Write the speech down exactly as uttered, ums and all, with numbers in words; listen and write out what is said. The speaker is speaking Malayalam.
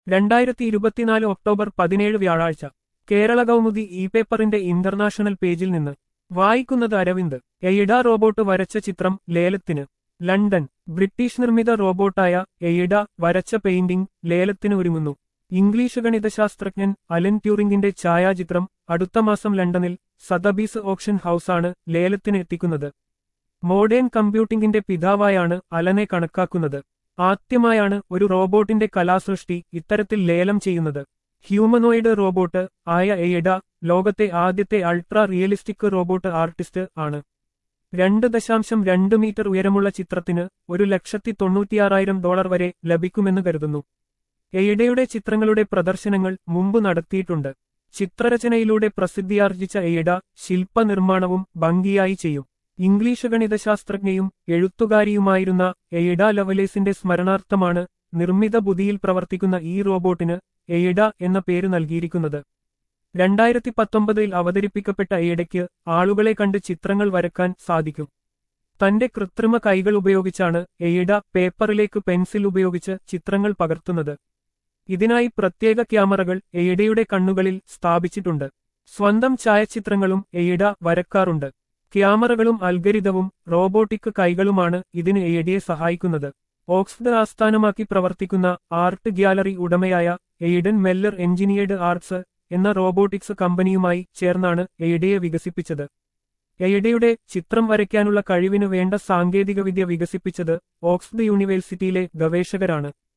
രണ്ടായിരത്തി ഇരുപത്തിനാല് ഒക്ടോബർ പതിനേഴ് വ്യാഴാഴ്ച കേരള കൗമുദി ഇ പേപ്പറിന്റെ ഇന്റർനാഷണൽ പേജിൽ നിന്ന് വായിക്കുന്നത് അരവിന്ദ്. എയിഡ റോബോട്ട് വരച്ച ചിത്രം ലേലത്തിന്. ലണ്ടൻ. ബ്രിട്ടീഷ് നിർമ്മിത റോബോട്ടായ എയിഡ വരച്ച പെയിന്റിംഗ് ലേലത്തിന് ഒരുങ്ങുന്നു. ഇംഗ്ലീഷ് ഗണിതശാസ്ത്രജ്ഞൻ അലൻ ട്യൂറിംഗിന്റെ ഛായാചിത്രം അടുത്ത മാസം ലണ്ടനിൽ സതബീസ് ഓപ്ഷൻ ഹൌസാണ് ലേലത്തിന് എത്തിക്കുന്നത്. മോഡേൺ കമ്പ്യൂട്ടിംഗിന്റെ പിതാവായാണ് അലനെ കണക്കാക്കുന്നത്. ആദ്യമായാണ് ഒരു റോബോട്ടിന്റെ കലാസൃഷ്ടി ഇത്തരത്തിൽ ലേലം ചെയ്യുന്നത്. ഹ്യൂമനോയിഡ് റോബോട്ട് ആയ എയിഡ ലോകത്തെ ആദ്യത്തെ അൾട്രാ റിയലിസ്റ്റിക് റോബോട്ട് ആർട്ടിസ്റ്റ് ആണ്. രണ്ട് ദശാംശം രണ്ട് മീറ്റർ ഉയരമുള്ള ചിത്രത്തിന് ഒരു ലക്ഷത്തി തൊണ്ണൂറ്റിയാറായിരം ഡോളർ വരെ ലഭിക്കുമെന്ന് കരുതുന്നു. എയിഡയുടെ ചിത്രങ്ങളുടെ പ്രദർശനങ്ങൾ മുമ്പ് നടത്തിയിട്ടുണ്ട്. ചിത്രരചനയിലൂടെ പ്രസിദ്ധിയാർജിച്ച എയിഡ ശില്പനിർമ്മാണവും ഭംഗിയായി ചെയ്യും. ഇംഗ്ലീഷ് ഗണിതശാസ്ത്രജ്ഞയും എഴുത്തുകാരിയുമായിരുന്ന എയിഡ ലവലേസിന്റെ സ്മരണാർത്ഥമാണ് നിർമ്മിത ബുദ്ധിയിൽ പ്രവർത്തിക്കുന്ന ഈ റോബോട്ടിന് എയിഡ എന്ന പേര് നൽകിയിരിക്കുന്നത്. രണ്ടായിരത്തി പത്തൊമ്പതിൽ അവതരിപ്പിക്കപ്പെട്ട എയിഡയ്ക്ക് ആളുകളെ കണ്ട് ചിത്രങ്ങൾ വരക്കാൻ സാധിക്കും. തന്റെ കൃത്രിമ കൈകൾ ഉപയോഗിച്ചാണ് എയിഡ പേപ്പറിലേക്ക് പെൻസിൽ ഉപയോഗിച്ച് ചിത്രങ്ങൾ പകർത്തുന്നത്. ഇതിനായി പ്രത്യേക ക്യാമറകൾ എയിഡയുടെ കണ്ണുകളിൽ സ്ഥാപിച്ചിട്ടുണ്ട്. സ്വന്തം ഛായാചിത്രങ്ങളും എയിഡ വരക്കാറുണ്ട്. ക്യാമറകളും അൽഗരിതവും റോബോട്ടിക് കൈകളുമാണ് ഇതിന് എയിഡയെ സഹായിക്കുന്നത്. ഓക്സ്ഫഡ് ആസ്ഥാനമാക്കി പ്രവർത്തിക്കുന്ന ആർട്ട് ഗ്യാലറി ഉടമയായ എയ്ഡൻ മെല്ലർ എഞ്ചിനീയർഡ് ആർട്സ് എന്ന റോബോട്ടിക്സ് കമ്പനിയുമായി ചേർന്നാണ് എയിഡയെ വികസിപ്പിച്ചത്. എയിഡയുടെ ചിത്രം വരയ്ക്കാനുള്ള കഴിവിനു വേണ്ട സാങ്കേതികവിദ്യ വികസിപ്പിച്ചത് ഓക്സ്ഫഡ് യൂണിവേഴ്സിറ്റിയിലെ ഗവേഷകരാണ്.